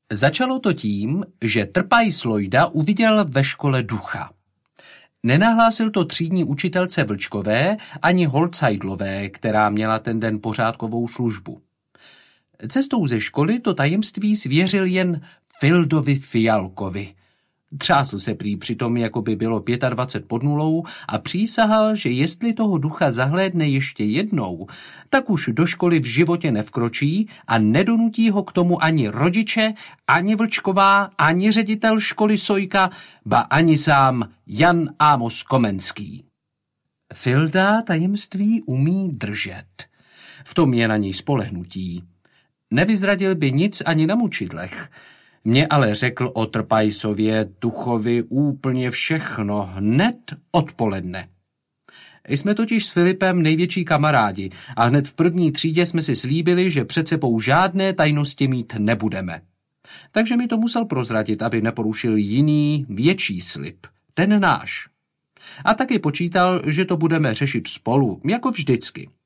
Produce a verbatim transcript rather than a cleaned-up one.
Začalo to tím, že Trpajs Lojda uviděl ve škole ducha. Nenahlásil to třídní učitelce Vlčkové ani Holcajdlové, která měla ten den pořádkovou službu. Cestou ze školy to tajemství svěřil jen Fildovi Fialkovi. Třásl se prý přitom, jako by bylo dvacet pět pod nulou a přísahal, že jestli toho ducha zahlédne ještě jednou, tak už do školy v životě nevkročí a nedonutí ho k tomu ani rodiče, ani Vlčková, ani ředitel školy Sojka, ba ani sám Jan Amos Komenský. Filda tajemství umí držet. V tom je na něj spolehnutí. Nevyzradil by nic ani na mučidlech. Mně ale řekl o Trpajsově duchovi úplně všechno hned odpoledne. Jsme totiž s Filipem největší kamarádi a hned v první třídě jsme si slíbili, že před sebou žádné tajnosti mít nebudeme. Takže mi to musel prozradit, aby neporušil jiný, větší slib, ten náš. A taky počítal, že to budeme řešit spolu, jako vždycky.